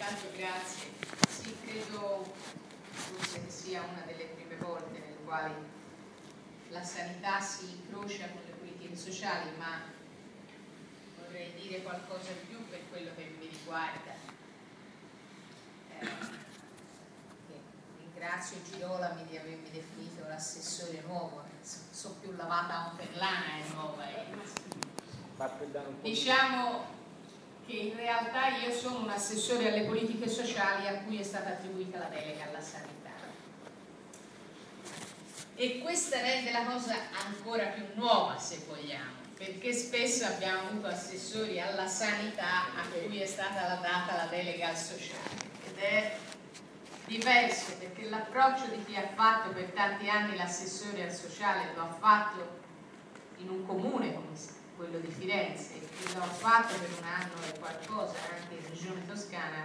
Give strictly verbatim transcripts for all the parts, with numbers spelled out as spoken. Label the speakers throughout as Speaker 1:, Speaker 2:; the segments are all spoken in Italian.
Speaker 1: Tanto grazie. Sì, credo forse che sia una delle prime volte nelle quali la sanità si incrocia con le politiche sociali, ma vorrei dire qualcosa di più per quello che mi riguarda. Eh, ringrazio Girolami di avermi definito l'assessore nuovo, sono più lavata a un perlana e nuova. Diciamo che in realtà io sono un assessore alle politiche sociali a cui è stata attribuita la delega alla sanità, e questa rende la cosa ancora più nuova, se vogliamo, perché spesso abbiamo avuto assessori alla sanità a cui è stata data la delega al sociale, ed è diverso, perché l'approccio di chi ha fatto per tanti anni l'assessore al sociale lo ha fatto in un comune come quello di Firenze, e l'ho fatto per un anno e qualcosa anche in Regione Toscana,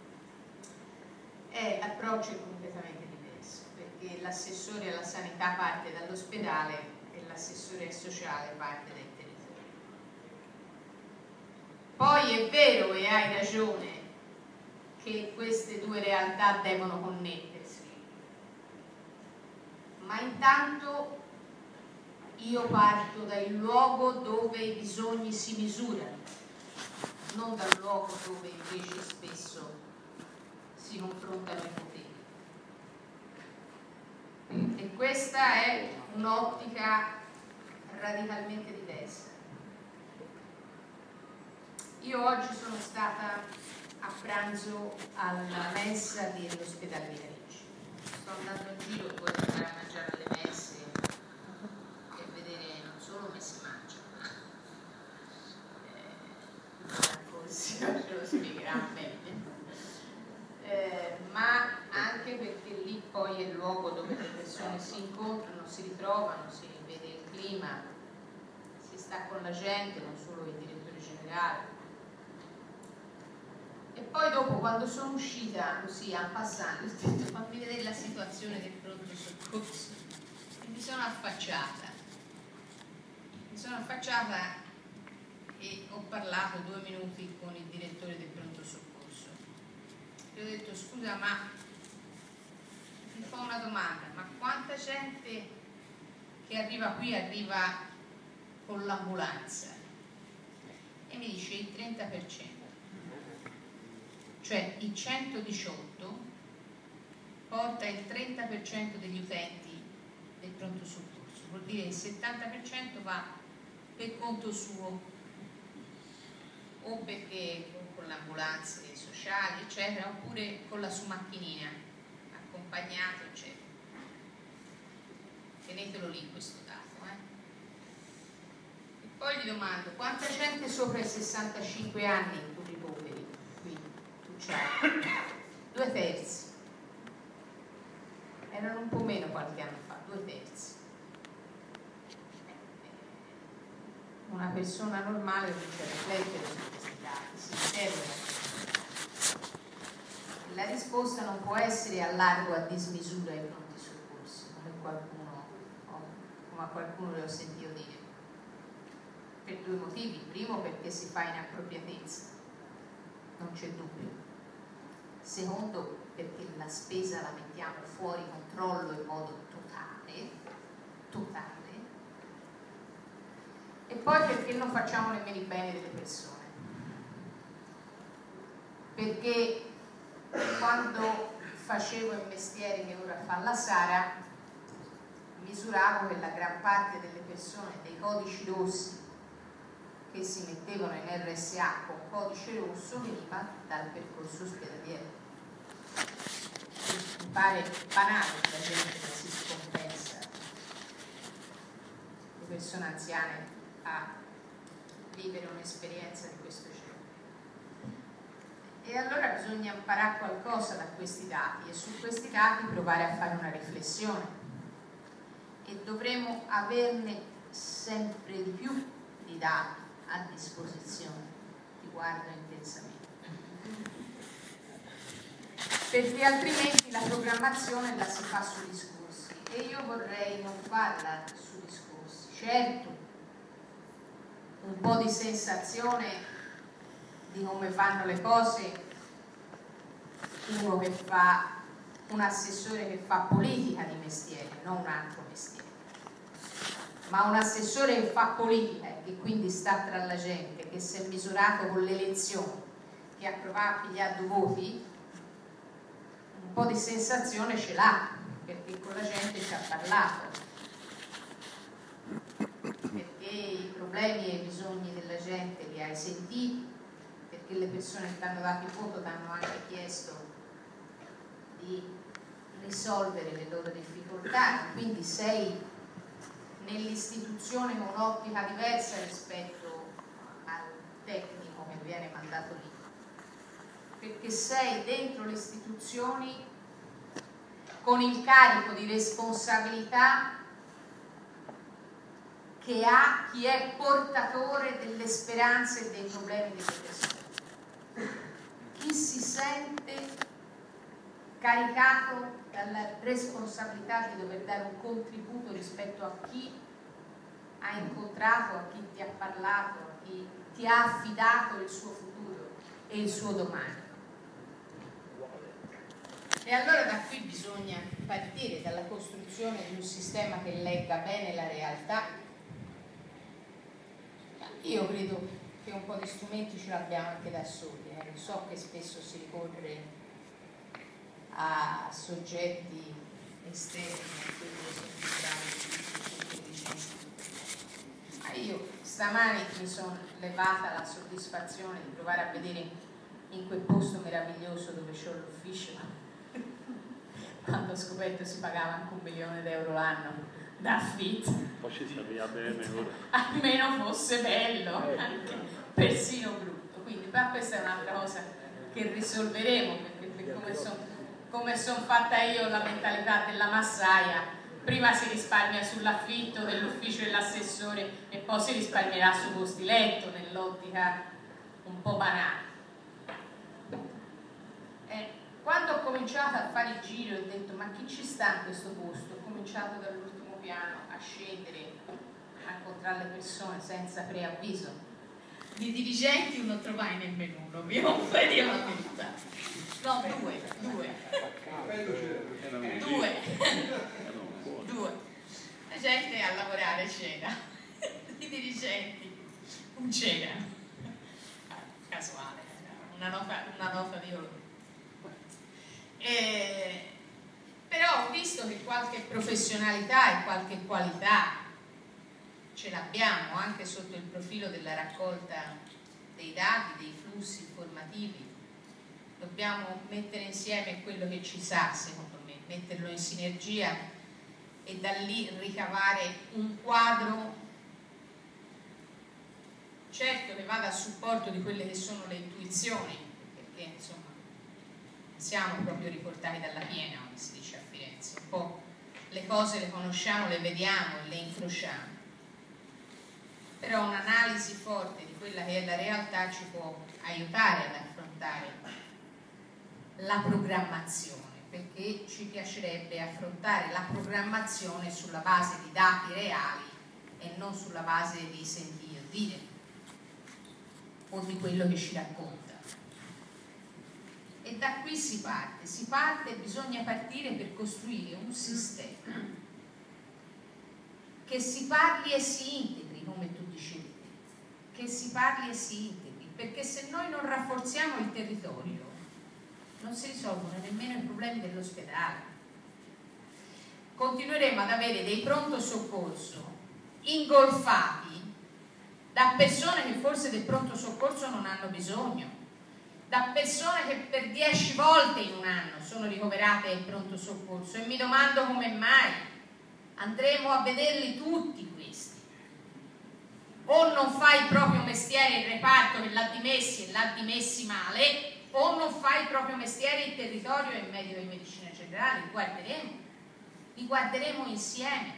Speaker 1: è l'approccio completamente diverso, perché l'assessore alla sanità parte dall'ospedale e l'assessore al sociale parte dai territori. Poi è vero, e hai ragione, che queste due realtà devono connettersi, ma intanto io parto dal luogo dove i bisogni si misurano, non dal luogo dove invece spesso si confrontano i poteri. E questa è un'ottica radicalmente diversa. Io oggi sono stata a pranzo alla mensa dell'ospedale di Parigi. Sto andando in giro, poi andare a mangiare alle mense e vedere non solo come si mangia, eh, ce lo spiegherà meglio, eh, ma anche perché lì poi è il luogo dove le persone si incontrano, si ritrovano, si vede il clima, si sta con la gente, non solo il direttore generale. E poi dopo, quando sono uscita così a passando, ho detto fammi vedere la situazione del pronto soccorso, e mi sono affacciata mi sono affacciata e ho parlato due minuti con il direttore del pronto soccorso. Gli ho detto scusa, ma mi fa una domanda, ma quanta gente che arriva qui arriva con l'ambulanza? E mi dice il trenta per cento. Cioè i centodiciotto porta il trenta per cento degli utenti del pronto soccorso, vuol dire il settanta per cento va per conto suo, o perché con le ambulanze sociali eccetera, oppure con la sua macchinina accompagnato eccetera. Tenetelo lì questo dato, eh? E poi gli domando quanta gente sopra i sessantacinque anni tu ricoveri qui? Due terzi, erano un po' meno qualche anno fa, due terzi. Una persona normale comincia a riflettere su questi dati, si interroga. La risposta non può essere a largo a dismisura ai pronti soccorsi, come qualcuno, come a qualcuno le ho sentito dire, per due motivi. Primo, perché si fa inappropriatezza, non c'è dubbio. Secondo, perché la spesa la mettiamo fuori controllo in modo totale, totale, e poi perché non facciamo nemmeno il bene delle persone. Perché quando facevo il mestiere che ora fa la Sara, misuravo che la gran parte delle persone, dei codici rossi che si mettevano in R S A con codice rosso, veniva dal percorso ospedaliero. Mi pare banale che la gente che si scompensa, le persone anziane, a vivere un'esperienza di questo genere. E allora bisogna imparare qualcosa da questi dati e su questi dati provare a fare una riflessione, e dovremo averne sempre di più di dati a disposizione. Ti guardo intensamente, perché altrimenti la programmazione la si fa su discorsi, e io vorrei non farla su discorsi. Certo, un po' di sensazione di come vanno le cose uno che fa, un assessore che fa politica di mestiere, non un altro mestiere, ma un assessore che fa politica e che quindi sta tra la gente, che si è misurato con le elezioni, che ha provato, pigliato voti, un po' di sensazione ce l'ha, perché con la gente ci ha parlato, perché i problemi e i bisogni della gente li hai sentiti, perché le persone che ti hanno dato il voto ti hanno anche chiesto di risolvere le loro difficoltà, quindi sei nell'istituzione con un'ottica diversa rispetto al tecnico che viene mandato lì, perché sei dentro le istituzioni con il carico di responsabilità che ha chi è portatore delle speranze e dei problemi delle persone, chi si sente caricato dalla responsabilità di dover dare un contributo rispetto a chi ha incontrato, a chi ti ha parlato, a chi ti ha affidato il suo futuro e il suo domani. E allora da qui bisogna partire dalla costruzione di un sistema che legga bene la realtà. Io credo che un po' di strumenti ce l'abbiamo anche da soli, eh. So che spesso si ricorre a soggetti esterni a quelli che sono più bravi, ma io stamani mi sono levata la soddisfazione di provare a vedere in quel posto meraviglioso dove c'ho l'ufficio quando ho scoperto si pagava anche un milione d'euro l'anno d'affitto,
Speaker 2: poi ci sapeva bene ora.
Speaker 1: Almeno fosse bello, anche persino brutto, quindi ma questa è un'altra cosa che risolveremo, perché per come sono come sono fatta io, la mentalità della massaia, prima si risparmia sull'affitto dell'ufficio dell'assessore e poi si risparmierà su posti letto, nell'ottica un po' banale. Eh, quando ho cominciato a fare il giro ho detto ma chi ci sta in questo posto? Ho cominciato dall'ultimo piano a scendere, a incontrare le persone senza preavviso. Di dirigenti non trovai nemmeno uno, vi confermo la verità. No, due, due. Due. Due. La gente a lavorare c'era. I dirigenti non c'erano. Casuale, una nota, una nota di loro. E, però ho visto che qualche professionalità e qualche qualità ce l'abbiamo anche sotto il profilo della raccolta dei dati, dei flussi informativi. Dobbiamo mettere insieme quello che ci sa, secondo me, metterlo in sinergia e da lì ricavare un quadro certo che vada a supporto di quelle che sono le intuizioni, perché insomma siamo proprio riportati dalla piena, come si dice a Firenze, un po' le cose le conosciamo, le vediamo e le incrociamo, però un'analisi forte di quella che è la realtà ci può aiutare ad affrontare la programmazione, perché ci piacerebbe affrontare la programmazione sulla base di dati reali e non sulla base di sentire dire o di quello che ci racconta. E da qui si parte, si parte e bisogna partire per costruire un sistema che si parli e si integri, come tu dicevi, che si parli e si integri, perché se noi non rafforziamo il territorio non si risolvono nemmeno i problemi dell'ospedale. Continueremo ad avere dei pronto soccorso ingolfati da persone che forse del pronto soccorso non hanno bisogno, da persone che per dieci volte in un anno sono ricoverate in pronto soccorso, e mi domando come mai. Andremo a vederli tutti questi. O non fai il proprio mestiere il reparto che l'ha dimessi e l'ha dimessi male, o non fai il proprio mestiere il territorio e il medico di medicina generale. Li guarderemo, li guarderemo insieme.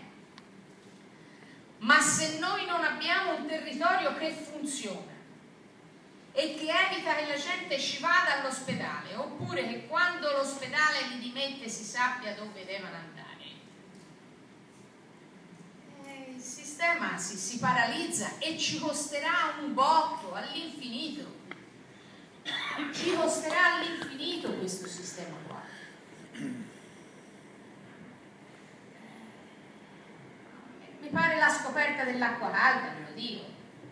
Speaker 1: Ma se noi non abbiamo un territorio che funziona e che evita che la gente ci vada all'ospedale, oppure che quando l'ospedale li dimette si sappia dove devono andare, eh, il sistema si, si paralizza e ci costerà un botto all'infinito. Ci costerà all'infinito questo sistema. sistema qua. Mi pare la scoperta dell'acqua calda, ve lo dico.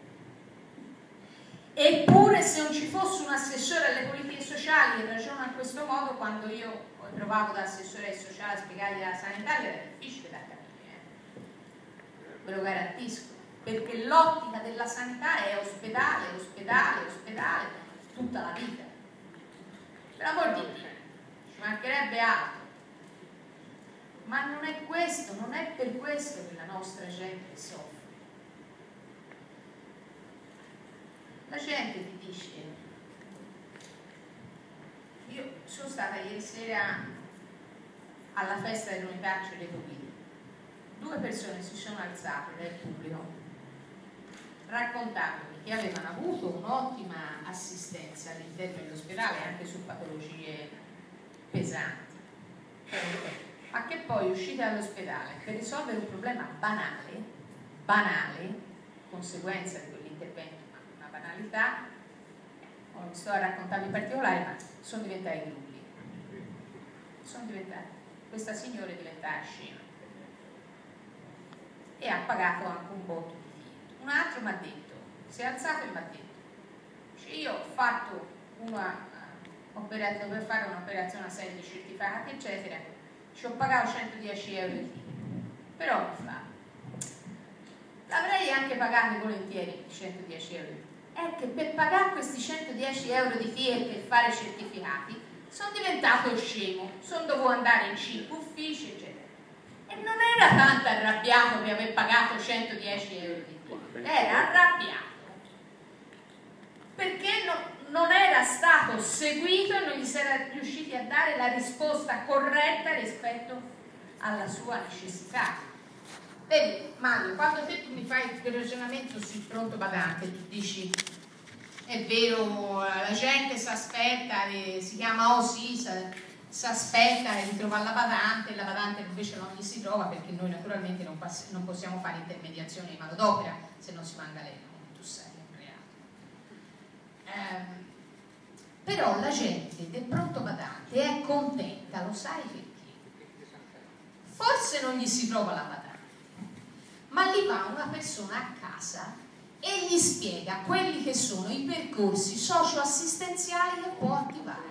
Speaker 1: Eppure se non ci fosse un assessore alle politiche sociali che ragiona in questo modo, quando io provavo da assessore sociale a spiegargli la sanità era difficile da capire, eh? Ve lo garantisco, perché l'ottica della sanità è ospedale, ospedale, ospedale tutta la vita. Per amor di Dio, ci mancherebbe altro. Ma non è questo, non è per questo che la nostra gente soffre. La gente ti dice, io sono stata ieri sera alla festa dell'unità Ceretopini, due persone si sono alzate dal pubblico raccontandomi che avevano avuto un'ottima assistenza all'interno dell'ospedale anche su patologie pesanti, ma che poi uscite dall'ospedale per risolvere un problema banale, banale, conseguenza di quell'intervento, una banalità, non vi sto a raccontare in particolare, ma sono diventati gruppi. Sono diventati. Questa signora è diventata scema e ha pagato anche un botto di figlio. Un altro mi ha detto, si è alzato e mi ha detto, cioè io ho fatto una operazione per fare un'operazione a sedi certificati, eccetera, ci ho pagato centodieci euro di figlio, però che fa? L'avrei anche pagato volentieri centodieci euro di figlio. È che per pagare questi centodieci euro di F I E per fare certificati sono diventato scemo, sono dovuto andare in cinque uffici, eccetera. E non era tanto arrabbiato per aver pagato centodieci euro di F I E, era arrabbiato perché no, non era stato seguito e non gli si era riusciti a dare la risposta corretta rispetto alla sua necessità. Vedi, Mario, quando te tu mi fai il ragionamento sul pronto badante, tu dici è vero, la gente si aspetta, si chiama O S I, si aspetta di trovare la badante, e la badante invece non gli si trova perché noi naturalmente non, non possiamo fare intermediazione di manodopera se non si manda lei, come tu sai, è un reato. Eh, però la gente del pronto badante è contenta, lo sai perché? Forse non gli si trova la badante, ma gli va una persona a casa e gli spiega quelli che sono i percorsi socio-assistenziali che può attivare.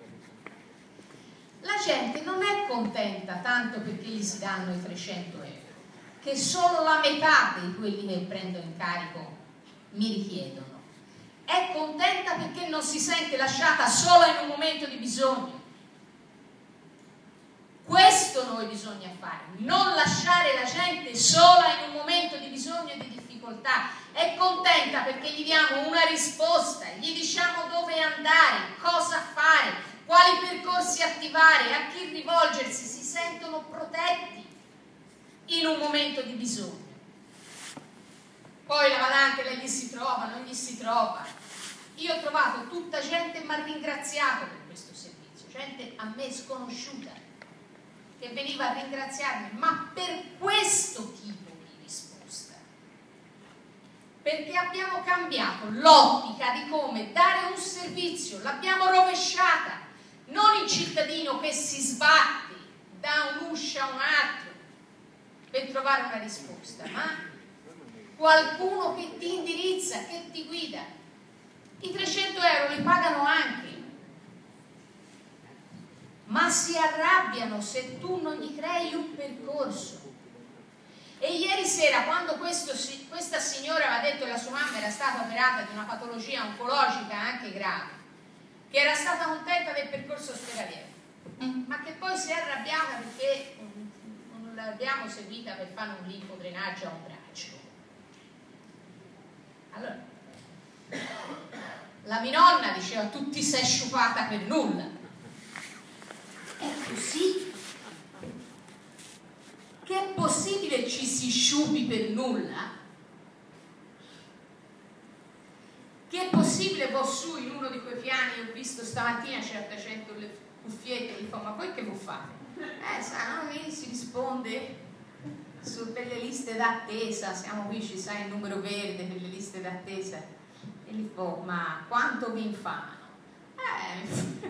Speaker 1: La gente non è contenta tanto perché gli si danno i trecento euro, che solo la metà di quelli che prendo in carico mi richiedono. È contenta perché non si sente lasciata sola in un momento di bisogno. Questo noi bisogna fare, non lasciare la gente sola in un momento di bisogno e di difficoltà. È contenta perché gli diamo una risposta, gli diciamo dove andare, cosa fare, quali percorsi attivare, a chi rivolgersi, si sentono protetti in un momento di bisogno. Poi la badante lei gli si trova, non gli si trova. Io ho trovato tutta gente che mi ha ringraziato per questo servizio, gente a me sconosciuta, che veniva a ringraziarmi, ma per questo tipo di risposta. Perché abbiamo cambiato l'ottica di come dare un servizio, l'abbiamo rovesciata. Non il cittadino che si sbatte da un'uscia a un altro per trovare una risposta, ma qualcuno che ti indirizza, che ti guida. I trecento euro li pagano anche, ma si arrabbiano se tu non gli crei un percorso. E ieri sera, quando questo, questa signora aveva detto che la sua mamma era stata operata di una patologia oncologica anche grave, che era stata contenta del percorso ospedaliero, ma che poi si è arrabbiata perché non l'abbiamo seguita per fare un linfodrenaggio a un braccio. Allora, la mia nonna diceva: tu ti sei sciupata per nulla. È così? Che è possibile ci si sciupi per nulla? Che è possibile poi su in uno di quei piani, ho visto stamattina c'era facendo le cuffiette, gli fa: ma poi che vuoi fare? Eh, sa, no, lì si risponde su delle liste d'attesa, siamo qui, ci sai il numero verde per le liste d'attesa, e gli fa: ma quanto vi infamano? Eh,